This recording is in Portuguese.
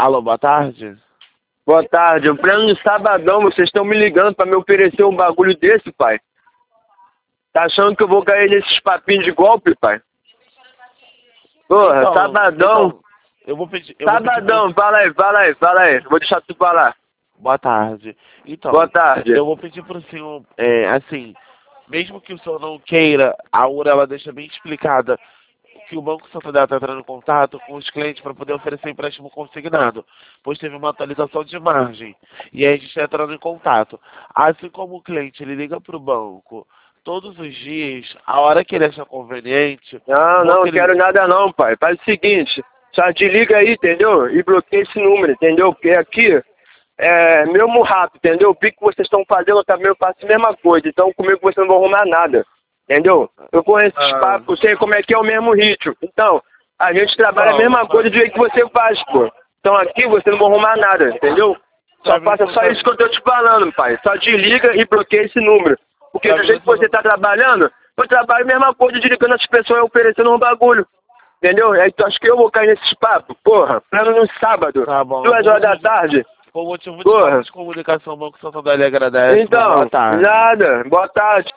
Alô, boa tarde. Boa tarde. Eu pleno no sabadão, vocês estão me ligando pra me oferecer um bagulho desse, pai? Tá achando que eu vou cair nesses papinhos de golpe, pai? Porra, Então, sabadão. então, eu vou pedir... Sabadão, fala aí. Vou deixar tu falar. Boa tarde. Então, Boa tarde. eu vou pedir pro senhor, assim, mesmo que o senhor não queira, a URA ela deixa bem explicada que o Banco Santander está entrando em contato com os clientes para poder oferecer empréstimo consignado, pois teve uma atualização de margem, e aí a gente está entrando em contato. Assim como o cliente ele liga para o banco todos os dias, a hora que ele acha conveniente... Não quero nada não, pai. Faz o seguinte, só te liga aí, entendeu? E bloqueia esse número, entendeu? Porque aqui é mesmo rápido, entendeu? O pique que vocês estão fazendo também eu faço a mesma coisa, então comigo vocês não vão arrumar nada. Entendeu? Eu conheço esses papos, sei como é que é o mesmo ritmo. Então, a gente trabalha a mesma coisa do jeito que você faz, pô. Então aqui você não vai arrumar nada, entendeu? Só faça só isso que eu tô te falando, pai. Só te liga e bloqueia esse número. Porque do jeito que você tá trabalhando, eu trabalho a mesma coisa de ligando as pessoas e oferecendo um bagulho. Entendeu? Aí tu acha que eu vou cair nesses papos? Porra, plano no sábado, Tá bom. 2 horas da tarde. Por motivo de falta de comunicação, o Banco Santander lhe agradece. Então, Boa tarde. nada. Boa tarde.